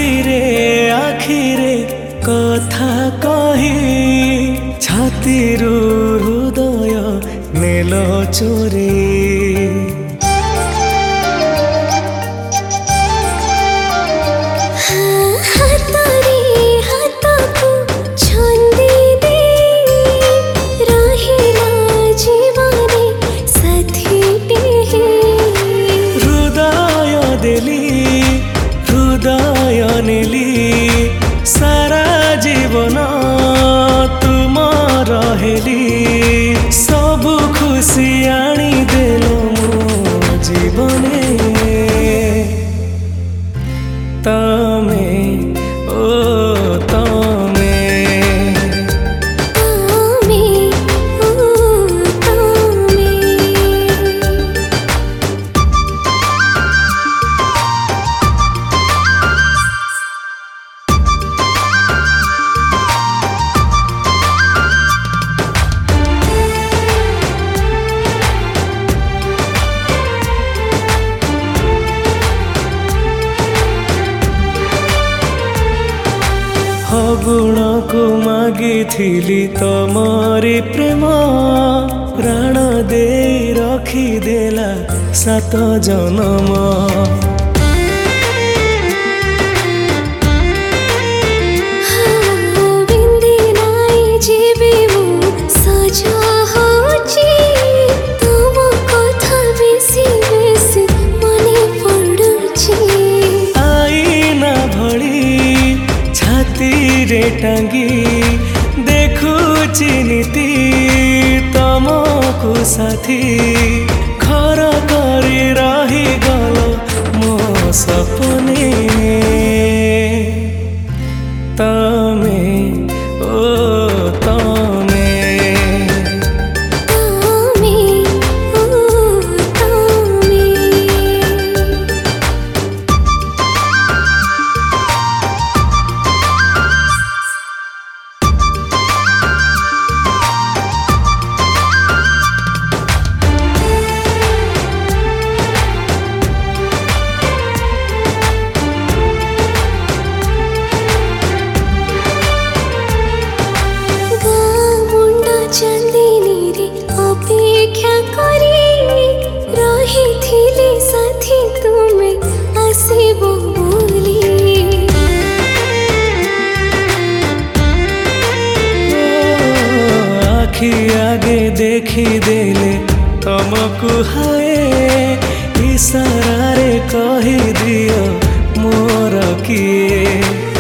आखिरे कथा कही छातीरू हृदय नेल चोरी हृदय नेली सारा जीवन तुम रहेली सब खुशी आनी देल मो जीवने तमे ओ तमे गुण को मागिथिली तमरी प्रेम प्राण दे रखिदेला 7 जन्म टांगी देखुची नीति तमको साथी घर करी रही गल मो सपने तमे ओ तमे आगे देखी देले तमको हाय इशारा रे कही दियो मोर किए।